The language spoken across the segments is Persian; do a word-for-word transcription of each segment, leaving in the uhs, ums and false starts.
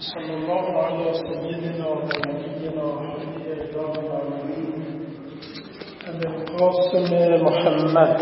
صلى الله على سيدنا ونبينا وحبيب العالمين أبي القاسم محمد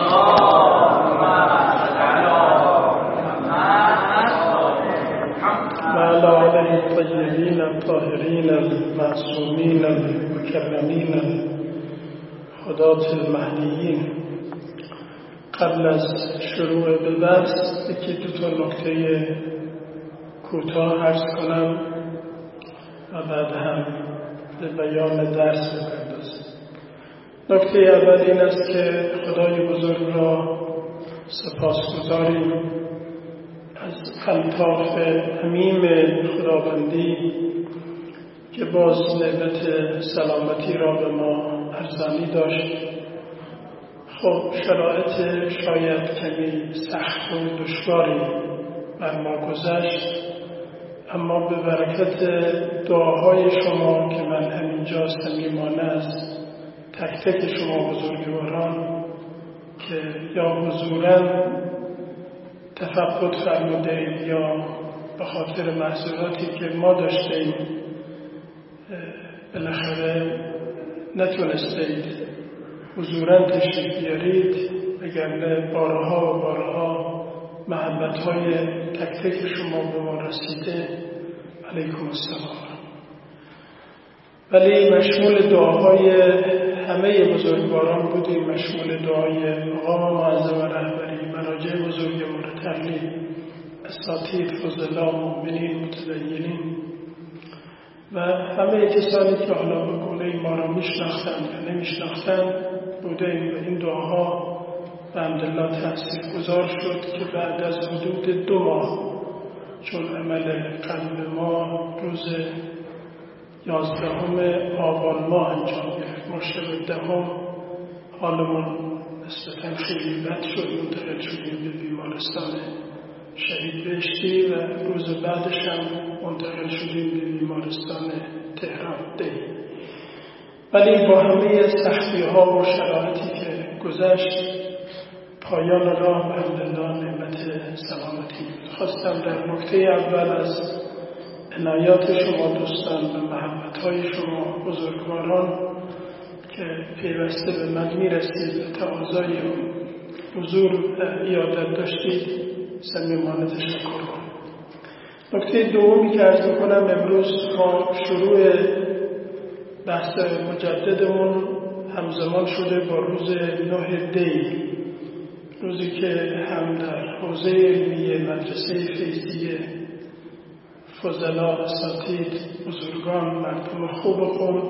وعلى آله الطيبين الطاهرين المعصومين المكرمين الهداة المهديين. قبل از شروع به بحث یکی دو تا نکته کوتاه عرض کنم و بعد هم به بیان درس بپردازم. نکته اول این است که خدای بزرگ را سپاسگزاریم از الطاف عمیم خداوندی که باز نعمت سلامتی را به ما ارزانی داشت. خب شرایط شاید کمی سخت و دشواری بر ما گذشت، اما به برکت دعاهای شما که من همینجا صمیمانه از تک تک شما بزرگواران که یا حضوراً تفقد فرمودید یا به خاطر محضوراتی که ما داشتیم بالاخره نتونستید حضوراً تشریف بیارید، وگرنه بارها و بارها محبت‌های تک تک شما به ما رسیده. علیکم السلام. ولی مشمول دعاهای همه بزرگواران بودیم، مشمول دعای مقام معظم رهبری، مراجع بزرگ مرتلی، اساتید، فضلا، مؤمنین، متدینین و همه کسانی که حالا به قوله ما را میشناختند یا نمیشناختند بودیم. و این دعاها به حمدالله تأثیر گذار شد که بعد از حدود دو ماه، چون عمل قلب ما روز یازدهم آبان ماه انجام گرفت، ما شب دهم حالمون نسبتاً خیلی بد شد، منتقل شدیم به بیمارستان شهید بهشتی و روز بعدش هم منتقل شدیم به بیمارستان تهران دی. ولی با همه سختی ها و شرایطی که گذشت، پایان راه به حمدالله نعمت سلامتی. خواستم در نکته اول از عنایات شما دوستان و محبت‌های شما بزرگواران که پیوسته به من می‌رسید و تقاضای حضور و عیادت داشتید صمیمانه تشکر کنم. نکته دومی که عرض می‌کنم، امروز ما شروع بحث مجددمون همزمان شده با روز نه دی، روزی که هم در حوزه علمی مدرسه فیضیه فضلا، اساتید، بزرگان، مردم خوب خود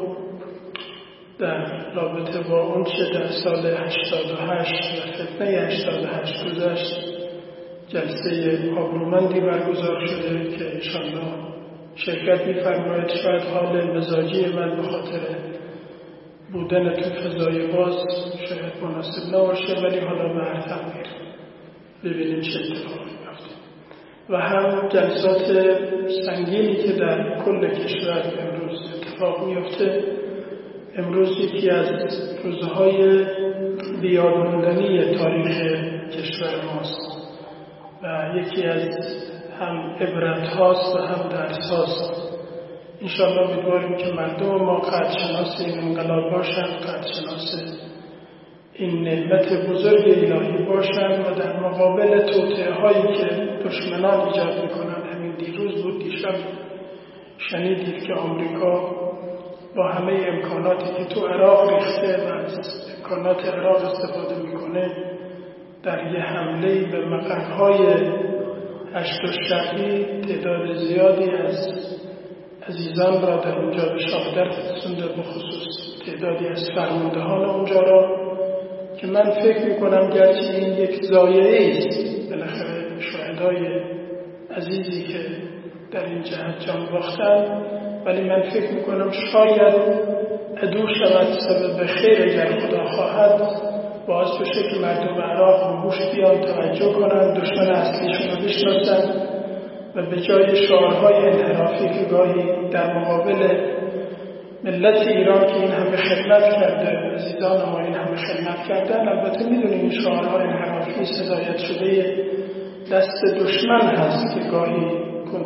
در رابطه با اون چه در سال هشتاد و هشت و فتنه هشتاد و هشت گذشت جلسه آبرومندی برگزار شده که انشاءالله شرکت می‌فرمایید. شاید حال مزاجی من به خاطر بودن تو فضای باز شاید مناسب نباشه، ولی حالا به هر تقدیر ببینیم چه اتفاقی میفته. و هم جلسات سنگینی که در کل کشور امروز اتفاق میفته. امروز یکی از روزهای بیادماندنی تاریخ کشور ماست و یکی از هم عبرت هاست و هم درس هاست. انشاءالله امیدواریم که مردم ما قدرشناس این انقلاب باشند، قدرشناس این نعمت بزرگ الهی باشند و در مقابل توطئه هایی که دشمنان ایجاد میکنند. همین دیروز بود، دیشب شنیدید که آمریکا با همه امکاناتی که تو عراق ریخته و از امکانات عراق استفاده میکنه در یه حمله به مقرهای هشت شهری تعداد زیادی از عزیزان را در اونجا به شهادت رسونده، به خصوص تعدادی از فرماندهان اونجا را که من فکر میکنم گرچه این یک ضایعه است بالاخره شهدای عزیزی که در این جهت جان باختن، ولی من فکر میکنم شاید عدو شود سبب خیر اگر خدا خواهد باعث بشه که مردم عراق رو هوش بیان، توجه کنند، دشمن اصلیشون رو بشناسند و به جای شعارهای انحرافی که گاهی در مقابل ملت ایران که این همه خدمت کرده، عزیزان ما این همه خدمت کردن، البته میدونیم این شعارهای انحرافی صدایت شده دست دشمن هست که گاهی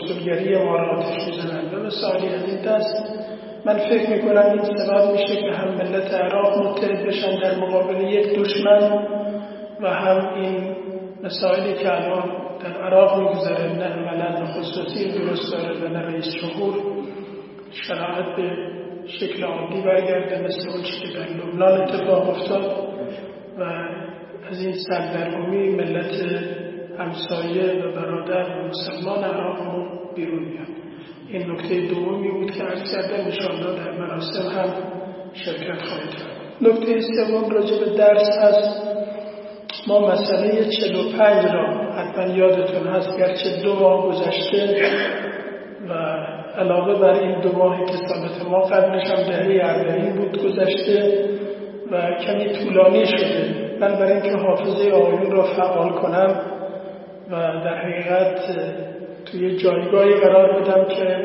کنسولگری ما را آتش می‌زنند و مسائلی از این دست. من فکر میکنم این سبب میشه که هم ملت عراق متحد بشن در مقابل یک دشمن و هم این مسائلی که الان در عراق میگذره نه عملا خصوصی درست داره و نه رئیس جمهور شرایط به شکل عادی برگرده مثل اون چی که در لبنان اتفاق افتاد و از این سردرگمی ملت همسایه و برادر و مسلمان عراقمون بیرون میاد. این نکته دومی بود که عرض کردم، انشاءالله در مراسم هم شرکت خواهید کرد. نکته سوم راجع به درس هست. ما مسئله چهل و پنج را حتما یادتون هست، گرچه دو ماه گذشته و علاوه بر این دو ماهی که ثابت ما قبلش هم دهه اربعین بود گذشته و کمی طولانی شده. من برای اینکه حافظه آیون را فعال کنم و در حقیقت توی جایگاهی قرار بدم که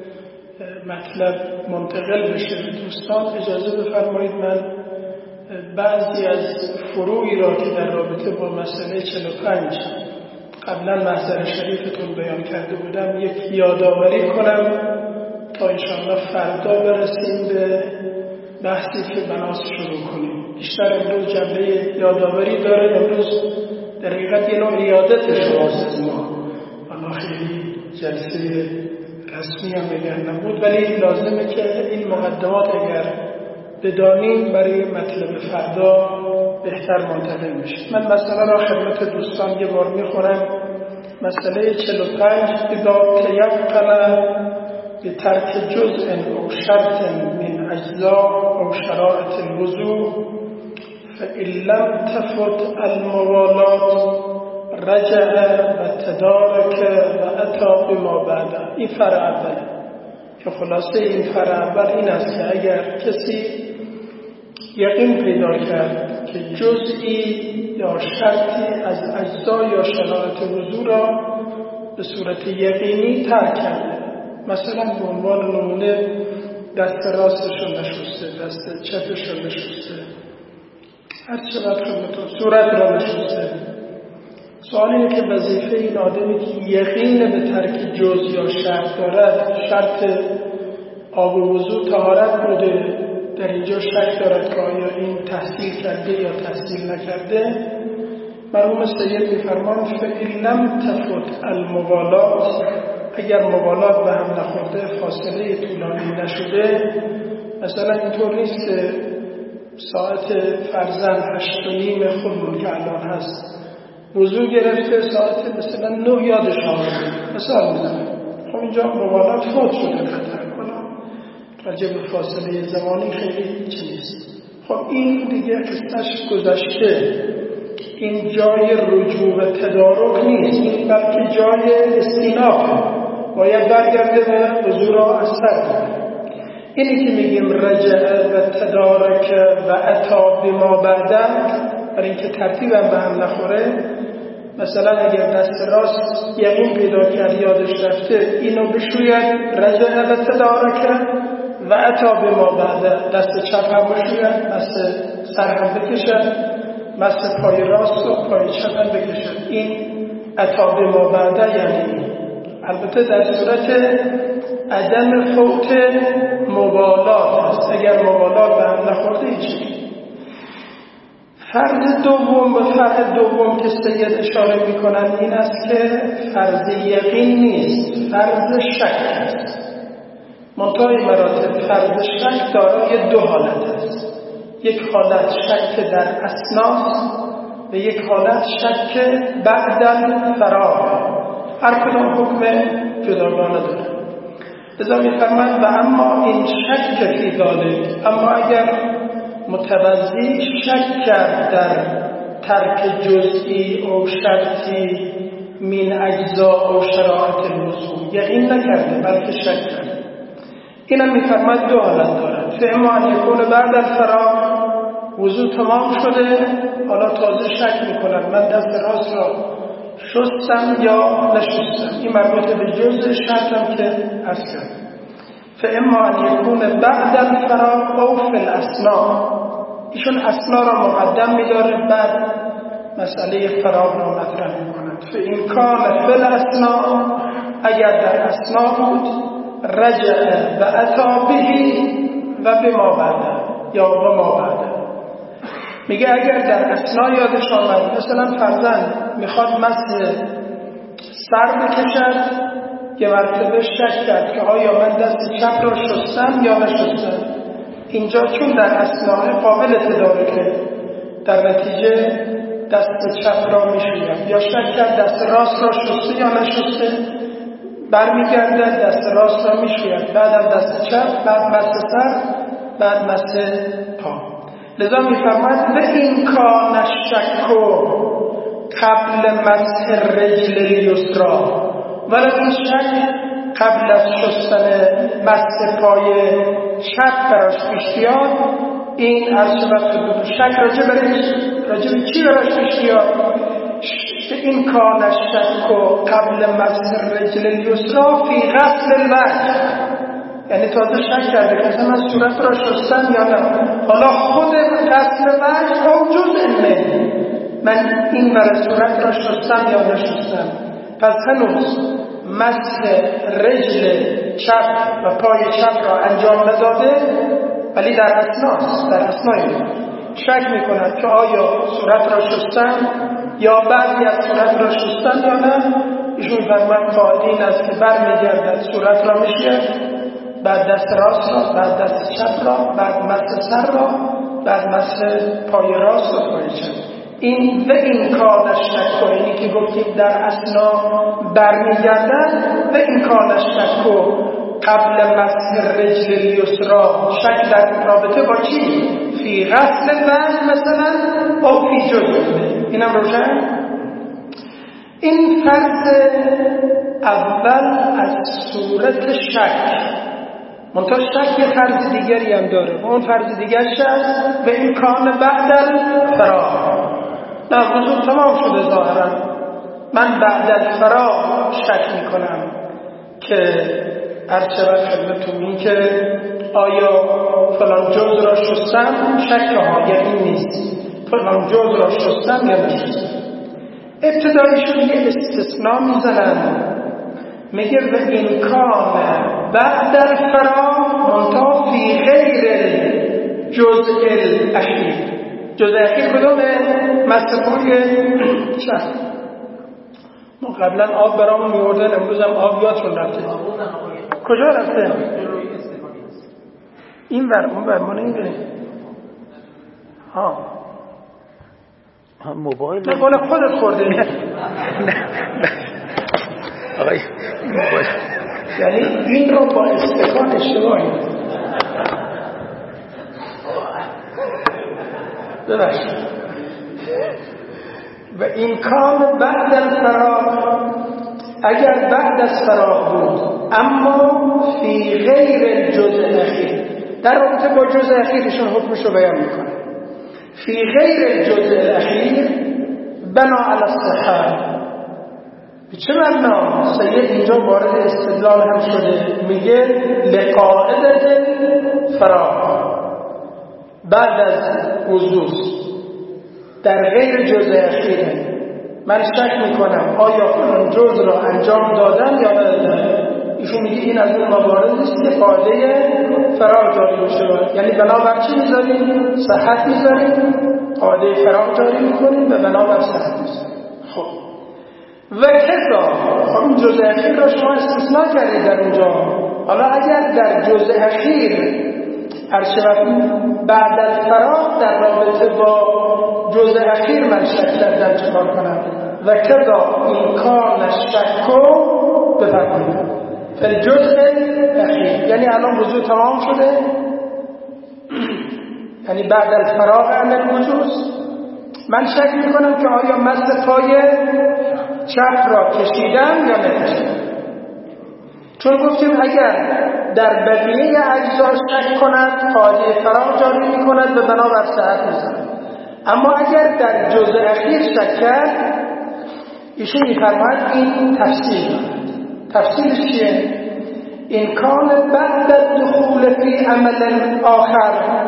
مطلب منتقل بشه به دوستان، اجازه بفرمایید من بعضی از فروعی را که در رابطه با مسئله چهل و پنج قبلا محضر شریفتون بیان کرده بودم یک یادآوری کنم تا انشاءالله فردا برسیم به بحثی که بناس شروع کنیم. بیشتر امروز جنبه یادآوری داره، امروز در حقیقت یه نوع ایادت شماست از ما، حالا خیلی جلسه رسمی هم بگن نبود، ولی لازمه که این مقدمات اگر بدانیم برای مطلب فردا بهتر منتقل میشه. من مسئله را خدمت دوستان یه بار میخورم. مسئله چهل و پنج اذا تیقن به ترک جزء او شرط من اجزاء او شرائط الوضوء فإن لم تفت الموالات رجع و تدارک و اتی بما بعد. این فرع اوله که خلاصه این فرع اول این است که اگر کسی یقین پیدا کرد که جزئی یا شرطی از اجزا یا شرایط وضو را به صورت یقینی ترک کرده، مثلا به عنوان نمونه دست راستش رو نشسته، دست چپش رو نشسته، هر چقدر خدمتون صورت را نشسته، سوال اینه که وظیفه این آدمی که یقین به ترک جز یا شرط دارد، شرط آب و وضو طهارت بوده، در اینجا شک دارد که آیا این تحصیل کرده یا تحصیل نکرده، مرحوم سید می‌فرمایند فإن لم تفت الموالات، اگر موالات به هم نخورده، فاصله طولانی نشده، مثلا اینطور نیست که ساعت فرزن هشت و نیم خودمون که الان هست وضو گرفته ساعت مثلا نه یادش آمده، مثال میزنه، خب اینجا موالات فوت شده قطعا کنم راجع به فاصله زمانی خیلی چی نیست. خب این دیگه قصهش گذشته، این جای رجوع و تدارک نیست، این بلکه جای استینافه، باید برگرده به وضو را از سر کنه. اینی که میگیم رجع و تدارک و اتی بما بعد، برای اینکه ترتیبم به هم نخوره، مثلا اگر دست راست یقین پیدا کرد یادش رفته اینو بشوید رجع و تدارک و اتی بما بعد، دست چپ هم بشوید، دست سر هم بکشد، دست پای راست و پای چپ هم بکشد، این اتی بما بعد یعنی البته در صورت عدم فوت موالات است، اگر موالات به هم نخورده هیچی. فرض دوم و فرض دوم که سید اشاره میکنن این است که فرض یقین نیست، فرض شک است. منتهای مراتب فرض شک دارای دو حالت است، یک حالت شک در اسناس و یک حالت شک بعد الفراغ، هر کدام حکم جداگانه داره. لذا می‌فرمایند و اما این شک فی ذلک، اما اگر متوضی شک کرد در ترک جزئی او شرطی من اجزا او شرائط الوضو، یقین نکرده بلکه شک کرد، اینم می‌فرماید دو حالت دارد. فاما ان یکون بعد الفراغ، وضو تمام شده حالا تازه شک می‌کنم من دست راست را شستم یا نشستم، این مربوط به جزء شرطم که عرض کردم. فاما ان یکون بعد الفراغ او فی الاسنا، ایشون اسنا را مقدم می‌داره بعد مسئله فراغ را مطرح می‌کند. فان کان فی الاسنا اگر در اثنا بود رجع و اتا بهی و به ما بعد یا به ما بعد. میگه اگر در اثنا یادش آمد، مثلا فرزند میخواد مسح سر بکشد، یه مرتبه شک کرد که آیا من دست چپ را شستم یا نشستم، اینجا چون در اثنا قابل تدارکه، در نتیجه دست چپ را میشوید. یا شک کرد دست راست را شسته یا نشسته، برمیگرده دست راست را میشوید، بعد دست چپ، بعد مسح سر، بعد مسح پا. لذا میفرماید و این کان الشک قبل مسح رجل الیسری، ولی این شک قبل از شستن مسح پای چپ براش پیش بیاد، این از شبت خدود شک راجع برش راجع به چی براش پیش بیاد؟ این کان الشک قبل مسح رجل الیسری فی غسل الوجه، یعنی تازه شک کرده که اصلا من صورت را شستم یا نه، حالا خود غسل وجه او جزء منه، من این برای صورت را شستم یا نشستم. پس هنوز مسح رجل چپ و پای چپ را انجام نداده، ولی در اثناست، در اثنای شک میکند که آیا صورت را شستم یا بعضی از صورت را شستم یا نه. ایشون فرمان قاعده این است که برمیگردد صورت را میشه، بعد دست راست را، بعد دست چپ را، بعد مسح سر را، بعد مسح پای راست و پای چپ. این و این کان الشک، اینی که گفتیم در اثنا برمیگردن، و این کان الشک قبل مسح رجل الیسری، شک در رابطه با چی؟ فی غسل الوجه مثلا او فی جزء. اینم روشن؟ این فرض اول از صورت شک. منتها شک یه فرض دیگری هم داره و اون فرض دیگرش هست و این کان بعد الفراغ. نه وضو تمام شده ظاهرا، من بعد الفراغ شک میکنم که عرض شود خدمتتون این که آیا فلان جز را شستم، شک ها یعنی نیست، فلان جز را شستم یا نشستم. ابتدایشون یه استثناء میزنن، میگه و این کان بعد الفراغ منتها فی غیر جزء الاخیر. جزء اخیر کدومه؟ مسئولی چه؟ ما قبلا آب برامون میوردن، امروز هم آب یادشون رفته. کجا رفته؟ این ور اون ور ما نمیدونیم. ها موبایل نه بالا خودت خورده. نه آقای موبایل، یعنی این رو با استکان اشتباهی ببخشید. و این کام بعد الفراغ، اگر بعد از فراغ بود اما فی غیر جزء اخیر، در رابطه با جزء اخیرشون حکمش رو بیان میکنه. فی غیر جزء اخیر بنا علی الصحه. به چه معنا؟ سید اینجا وارد استدلال هم شده، میگه لقاعده فراغ بعد از وضو در غیر جزء اخیره، من شک میکنم آیا اون جزء را انجام دادم یا ندادم. ایشون میگه این از اون موارد نیست که قاعده فراغ جاری بشه، یعنی بنابر چی میذاریم؟ صحت میذاریم، قاعده فراغ جاری میکنیم و بنابر صحت میذاریم. خب و کذا، خب این جزء اخیر را شما استثناء کردید در اونجا. حالا اگر در جزء اخیر ارشبت بعد از فراغ در رابطه با جزء اخیر من شک کردم چکار کنم؟ و کذا این کار نشکو بفرمایید فالجزء اخیر، یعنی الان وضو تمام شده، یعنی بعد از فراغ عمل وضوست، من شک میکنم که آیا مسح پای چپ را کشیدم یا نکشیدم. چون گفتیم اگر در بقیه اجزا شک کند قاعده فراغ جاری میکند و بنابر صحت میزند، اما اگر در جزء اخیر شک کرد، ایشون میفرماید این تفسیر دارد. تفسیرش چیه؟ این کان بعد دخول فی عمل آخر،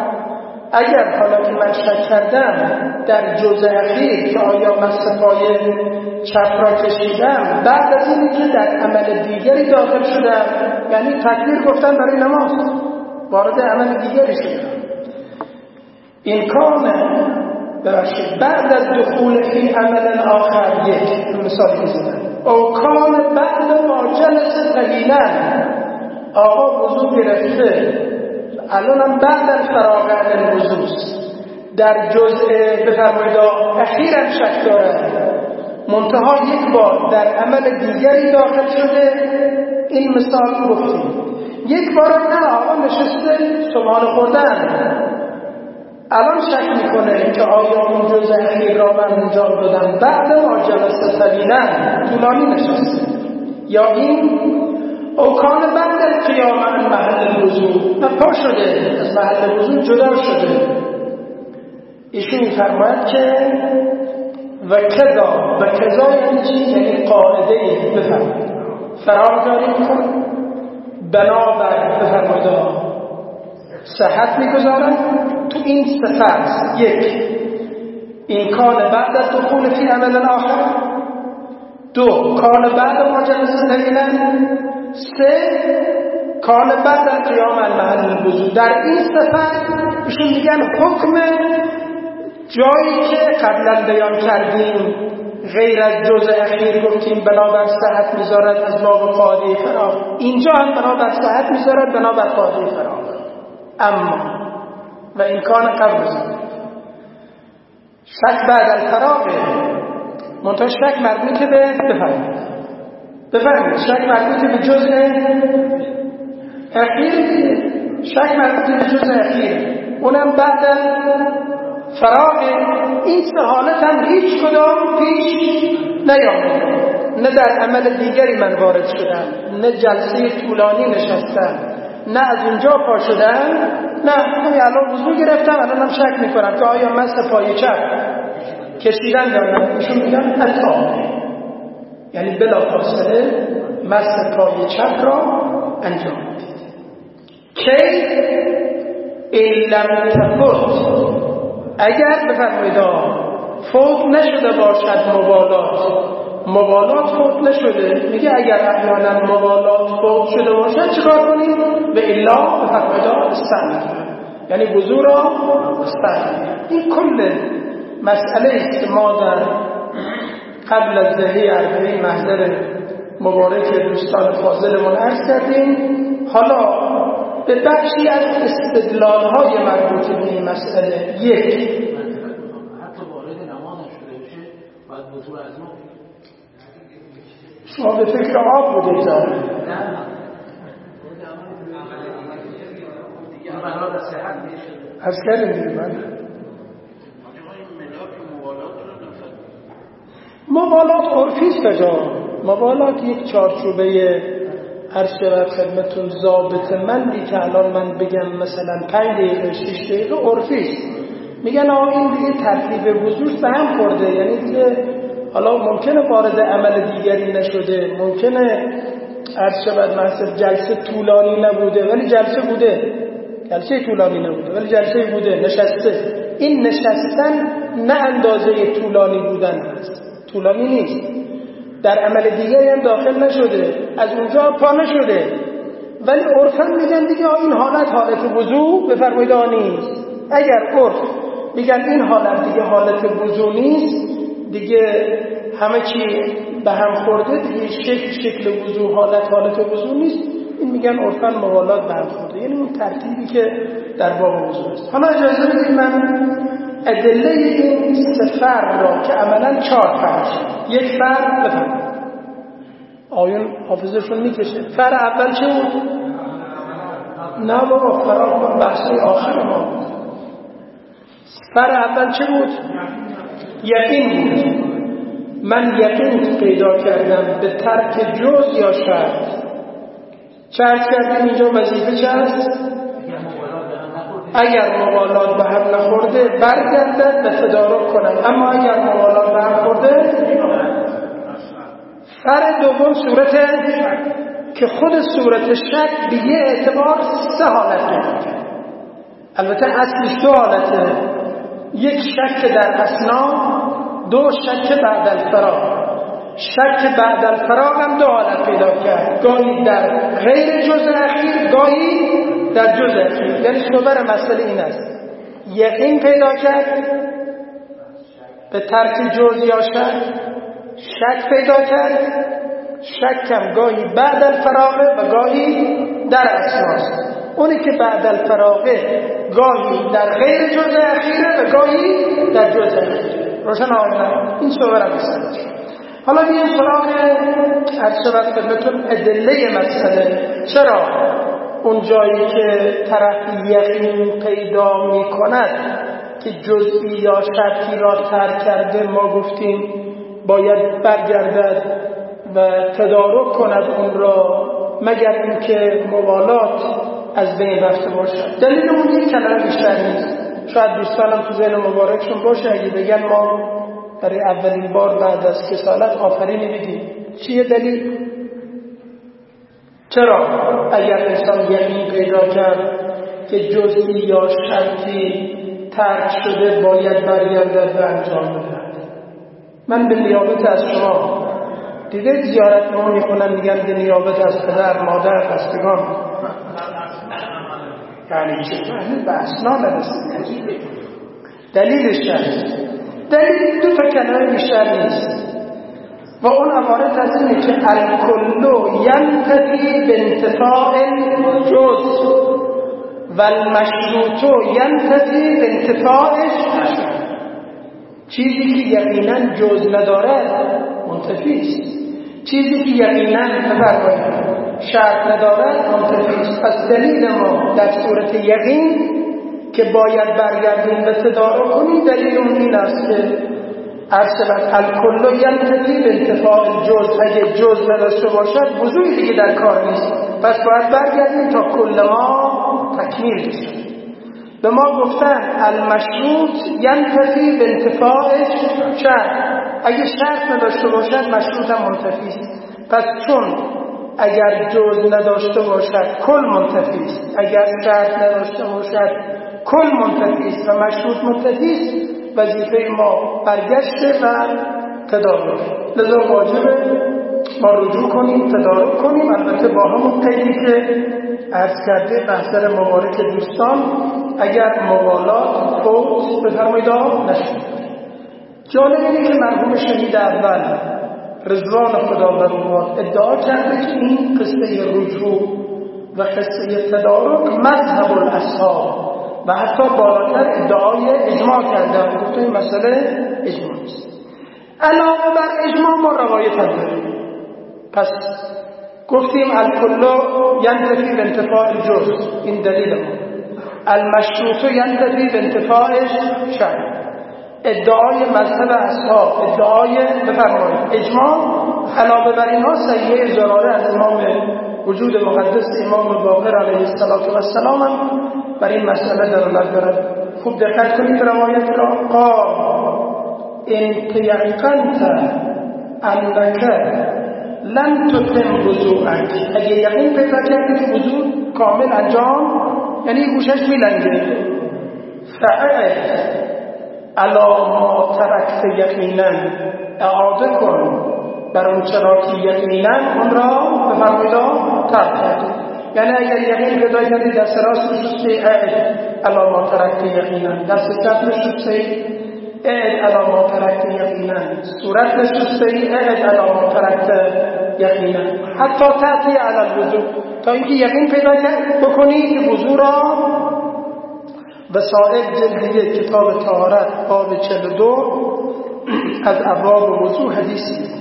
اگر حالا که من شک کردم در جزء اخیر که آیا مسح پای چپ را کشیدم بعد از اینی که در عمل دیگری داخل شدم، یعنی تکبیر گفتن برای نماز، وارد عمل دیگری شدم. این کان ببخشید بعد از دخول فی عمل آخر، یک مثال بزنم، او کان بعد ما جلس طویلا، آقا وضو گرفته الانم بعد از فراغ عن الوضو در جزء بفرمایید اخیرا شک دارد، منتها یک بار در عمل دیگری داخل شده. این مثال گفتیم. یک بار نه، آقا نشسته سبحان خوردن، الان شک میکنه که آیا اون جزء اخیر را من انجام دادم بعد ما جلسه طویلا طولانی نشسته، یا این او کان بعد قیام عن محل الوضو، پا شده از محل وضو جدا شده. ایشون فرماید که و کذا و کذا یعنی چی؟ یعنی قاعده بفرمایید فرار داری میکن بنابر بفرمایید صحت میگذارن تو این سفر. یک این کان بعد از دخول فی عمل آخر، دو کان بعد ما جلسه طویلا، سه کان بعد از قیام عن محل الوضو. در این سفر ایشون میگن حکم جایی که قبلا بیان کردیم غیر از جزء اخیر گفتیم بنابر صحت میذارد از باب قاعده فراغ، اینجا هم بنابر صحت میذارد بنابر قاعده فراغ. اما و این کان قبل شک بعد الفراغ، منتها شک مربوطه به بفرمایید بفرمایید شک مربوطه به جزء اخیر، شک مربوطه به جزء اخیر، اونم بعد فراغ. این سه حالت هم هیچ کدام پیش نیامد، نه در عمل دیگری من وارد شدم، نه جلسه طولانی نشستم، نه از اونجا پا شدم، نه همین الان وضو گرفتم الانم شک میکنم که آیا مس پای چپ کشیدن دارم. ایشون میگن اتا، یعنی بلا فاصله مس پای چپ را انجام بدید. کی این لم تفوت، اگر بفرمایید فوت نشده باشد مبالات، مبالات فوت نشده، میگه اگر احیانا مبالات فوت شده باشد چیکار کنیم؟ به الا بفرمایید استعمال، یعنی وضو را استعمال. این کل مسئله است که ما در قبل از دهه اربعین محضر مبارک دوستان فاضلمون عرض کردیم. حالا به بخشی از استدلال‌های مربوط به این مسئله. یک، حتی وارد نماز شده باشه باید وضو از ما، شما به فکر آب بودید داره نه دیگه برای صحت میشه. از کردیم دیگه. من مبالات عرفیست کجا؟ مبالات یک چارچوبه هر شود خدمتون ضابط مندی که الان من بگم مثلا پنج دقیقه شش دقیقه عرفیست. میگن آقا این دیگه ترتیب وضوش به هم خورده، یعنی دیگه حالا ممکنه وارد عمل دیگری نشده، ممکنه هر شود مثلا جلسه طولانی نبوده ولی جلسه بوده، جلسه طولانی نبوده ولی جلسه بوده، نشسته. این نشستن نه اندازه طولانی بودن هست، طولانی نیست، در عمل دیگری هم داخل نشده، از اونجا پا نشده، ولی عرفاً میگن دیگه این حالت حالت وضو بفرمایید نیست. اگر عرف میگن این حالت دیگه حالت وضو نیست، دیگه همه چی به هم خورده، دیگه شکل شکل وضو حالت حالت وضو نیست، این میگن عرفاً موالات به هم خورده، یعنی اون ترتیبی که در باب وضو است. حالا اجازه بدید من ادله این سفر را که عملاً چهار فرش، یک فر بفرمایید آیون حافظشون میکشه. فر اول چه بود؟ نه بابا فرار کن، بحثی آخر ما بود. فر اول چه بود؟ یقین بود. من یقین پیدا کردم به ترک جز یا شرط. چرت کردیم اینجا وظیفه چه هست؟ اگر موالات به هم نخورده برگردد به تدارک کنم، اما اگر موالات به هم خورده. فر دوم صورت که خود صورت شک به یه اعتبار سه حالت داره، البته اصلش دو حالته، یک شک در اسنا، دو شک بعد الفراغ. شک بعد الفراغ هم دو حالت پیدا کرد، گاهی در غیر جزء اخیر، گاهی در جزء اخیر. یعنی صور مسئله این است: یقین پیدا کرد به ترک جزء یا شک، شک پیدا کرد، شک هم گاهی بعد الفراغ و گاهی در اساس. اونی که بعد الفراغ گاهی در غیر جزء اخیره و گاهی در جزء اخیر. روشن آمدن این صور مسئله. حالا بیایم سراغ عرض شود خدمتتون ادله مسئله. چرا اون جایی که طرف یقین پیدا می کند که جزئی یا شرطی را ترک کرده، ما گفتیم باید برگردد و تدارک کند اون را، مگر اینکه موالات از بین رفته باشد. دلیل اون یک کلمه بیشتر نیست. شاید دوستانم تو ذهن مبارکشون باشه اگه بگن ما برای اولین بار بعد از کسالت آفرینی میدیم. چیه دلیل؟ چرا اگر انسان یقین پیدا کرد که جزئی یا شرطی ترک شده باید برگردد و انجام بدهد؟ من به نیابت از شما دیده زیارت ما میکنن میگن به نیابت از پدر، مادر، بستگان، یعنی چه؟ یعنی به اسناد رسید. دلیلش هست. دلیل دو تا کلمه بیشتر نیست و اون عبارت از اینه که الکلو ینتفی بانتفاع الجزء و المشروط ینتفی بانتفاع الشرط. چیزی که یقینا جزء ندارد منتفی است، چیزی که یقینا بفرمایید شرط ندارد منتفی است. پس دلیل ما در صورت یقین که باید برگردیم به تدارک کنیم، دلیل اون این است که ارسلت الکل ینتفی بانتفاع الجزء. اگه جزء نداشته باشد وضوعی دیگه در کار نیست، پس باید برگردیم تا کل ما تکمیل بشه. به ما گفتن المشروط ینتفی بانتفاع شرط. اگه شرط نداشته باشد مشروط هم منتفی است. پس چون اگر جزء نداشته باشد کل منتفی است، اگر شرط نداشته باشد کل منتفی است و مشروط منتفی است، وظیفه ما برگشته و تدارک. لذا واجبه ما رجوع کنیم، تدارک کنیم، البته با همون قیدی که عرض کرده بحثر مبارک دوستان، اگر موالات فوت بفرمایید نشد. جالب اینه که مرحوم شهید اول رضوان خدا بر او ادعا کرده که این قصه رجوع و قصه تدارک مذهب الاصحاب و حتی بالاتر ادعای اجماع کرده. گفته این مسئله اجماع است. علاوه بر اجماع ما روایت هم داریم. پس گفتیم الکل ینتفی بانتفاع الجزء، این دلیل ما. المشروط ینتفی بانتفاع شرط. ادعای مذهب اصحاب، ادعای بفرمایید اجماع. علاوه بر اینها صحیحه زراره از امام وجود مقدس امام باقر علیه السلام هم بر این مسئله دلالت دارد. خوب دقت کنید به روایت را. قال ان تیقنت انک لن تتم وضوءک. اگه یقین پیدا کردی که وضو کامل انجام، یعنی گوشش میلنگه، فعل علا ما ترکت یقینا، اعاده کن بر اون چرا که یقینا اون را بفرمایید ترک کردی. یعنی اگر یقین پیدا کردی دست راست نشستی، اعد علا ما ترکت یقینا. دست چپ نشستی، اعد علا ما ترکت یقینا. صورت نشستی، اعد علا ما ترکت یقینا. حتی تأتی علی الوضوء، تا اینکه یقین پیدا بکنی که وضو را وسائل جلد کتاب طهارت باب چهل و دو از ابواب وضو حدیثی.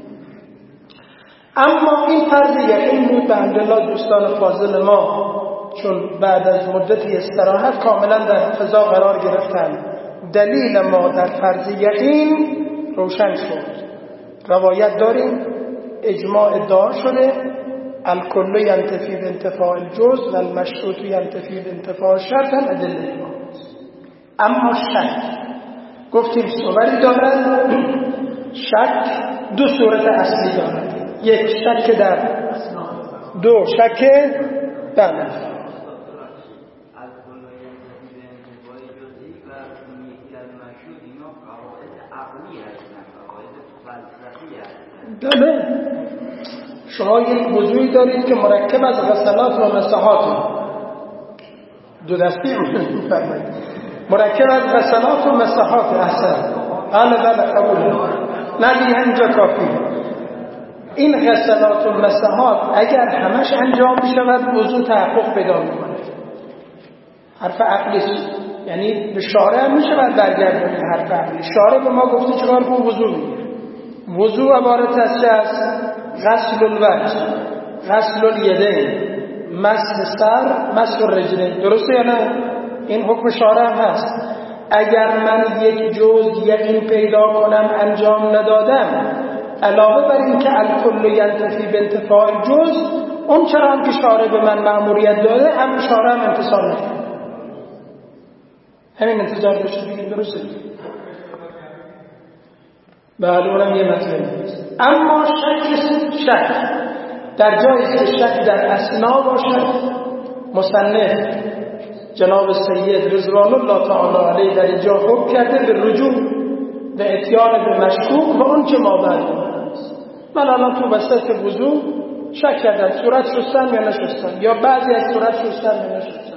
اما این فرض یقین بود به الحمدلله دوستان فاضل ما، چون بعد از مدتی استراحت کاملا در فضا قرار گرفتن. دلیل ما در فرض یقین روشن شد. روایت داریم، اجماع ادعا شده، الکل ینتفی بانتفاع الجزء و المشروط ینتفی بانتفاع الشرط هم ادله ما. اما شک گفتیم صوری دارد. شک دو صورت اصلی دارد. یک شک در دو شک در نفس. بله شما یک وضوعی دارید که مرکب از غسلات و مسحات دو دستی می‌فرمایید مرکب از غسلات و مسحات. احسن بله بله قبول ندی اینجا کافی. این غسلات و مسحات اگر همش انجام بشود وضو تحقق پیدا می‌کنه. حرف عقلی یعنی به شارع هم می‌شود برگردونی حرف عقلی. شارع به ما گفته چیکار کنیم؟ وضو بگیر. وضو عبارت از چه است؟ غسل الوجه، غسل الیدین، مسح سر، مسح الرجلین. درسته یا نه؟ این حکم شارع هم هست. اگر من یک جز یقین پیدا کنم انجام ندادم، علاوه بر این که الکل ینتفی بانتفاع جز، اون چرا هم که شارع به من مأموریت داده هم شارع هم امتصال نکنه. همین انتظار داشته بگید. درسته؟ بله اونم یه مطلبی است. اما شک شک در جایی که شک در اسنا باشد، مصنف جناب سید رضوان الله تعالی علیه در اینجا حکم کرده به رجوع و اتیان به مشکوک و اون که ما بعد است. من الان تو وسط وضو شک کردم صورت شستم یا نشستم، یا بعضی از صورت شستم یا نشستم،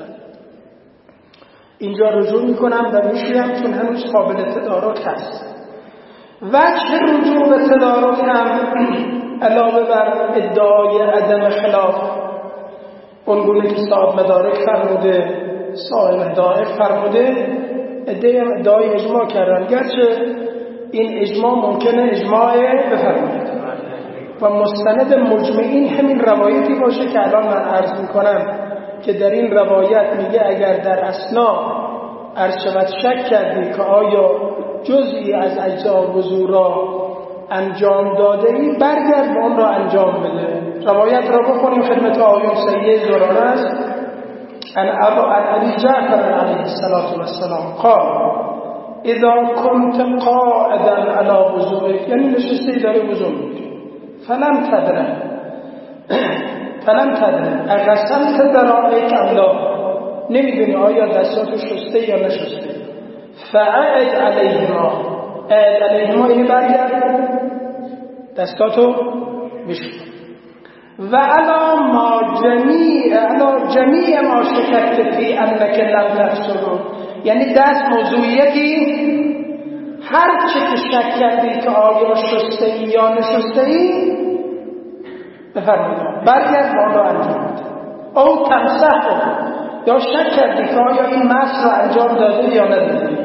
اینجا رجوع میکنم و میشویم چون هنوز قابل تدارک هست. وجه رجوع به تدارک هم علاوه بر ادعای عدم خلاف اونگونه که صاحب مدارک فرموده، صاحب هدایق فرموده، ادعای اجماع کردن، گرچه این اجماع ممکنه اجماع بفرمایید و مستند مجمعین همین روایتی باشه که الان من عرض میکنم که در این روایت میگه اگر در اسنا عرض شود شک کردی که آیا جزئی از اجزا وضو را انجام داده ای، برگرد و اون را انجام بده. روایت را بخونیم خدمت آقایون سید زراره است. ان ابی جعفر علیه السلام قال اذا كنت قاعدا على وضوئك، یعنی نشسته داره وضو میکنی، فلم تدره فلم تدره اغسلت ذراعیک الله، نمیدونی آیا دستاتو شسته یا نشسته، فعد علیهما، عد علیهما اینی برگرد دستاتو بشکن. و علا ما جمیع علا جمیع ما شکت فی انک لم تغسلوا، یعنی دست موضوعیتی هر چه که شک کردی که آیا شسته ای یا نشسته ای بفرمایید برگرد آن را انجام بده. او تمسح، یا شک کردی که آیا این مسح را انجام داده یا نداده،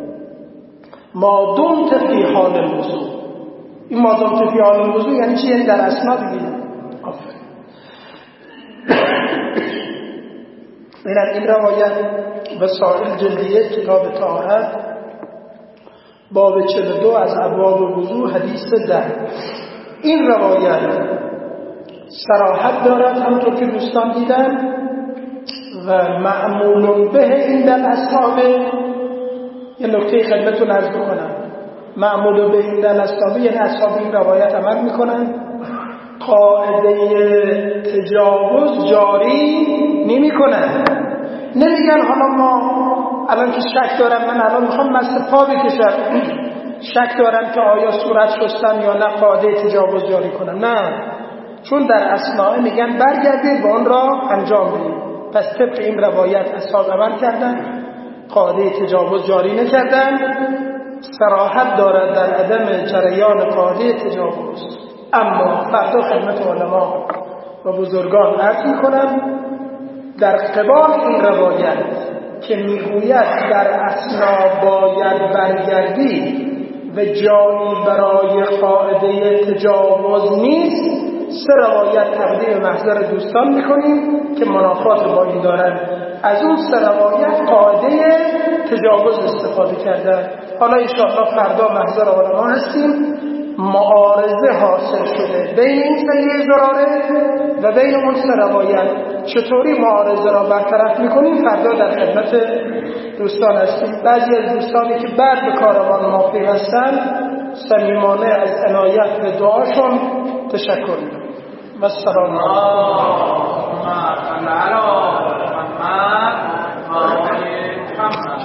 ما دمت فی حال الوضو. این ما دمت فی حال الوضو یعنی چی؟ یعنی در اسنا بگید. آفرین. این روایت وسائل جلدیه کتاب طهارت باب چهل و دو از ابواب وضو حدیث ده. این روایت صراحت دارد همونطور که دوستان دیدن و معمول به این در اصحابه. یه نکته خدمتتون عرض بکنم، معمول به این در اصحابه یعنی اصحاب این روایت عمل میکنن، قاعده تجاوز جاری نمی کنن. نمیگن حالا ما الان که شک دارم من الان میخوام مست پا بکشم، شک دارم که آیا صورت شستم یا نه قاعده تجاوز جاری کنم. نه، چون در اسماء میگن برگردید و اون را انجام بدید. پس طبق این روایت اصحاب عمل کردن، قاعده تجاوز جاری نکردن. صراحت دارد در عدم جریان قاعده تجاوز. اما فردا خدمت علما و بزرگان عرض میکنم در قبال این روایت که میگوید در اسنا باید برگردی و جایی برای قاعده تجاوز نیست، سه روایت تقدیم محضر دوستان میکنیم که منافات با این دارن. از اون سه روایت قاعده تجاوز استفاده کردن. حالا انشاءالله فردا محضر علما هستیم. معارضه حاصل شده بین این سه زراره و بین اون سه روایت. چطوری معارضه را برطرف میکنیم فردا در خدمت دوستان هستیم. بعضی از دوستانی که بعد به کاروان ما پیوستن صمیمانه از عنایت به دعاشون تشکر میکنم. و السلام علیکم.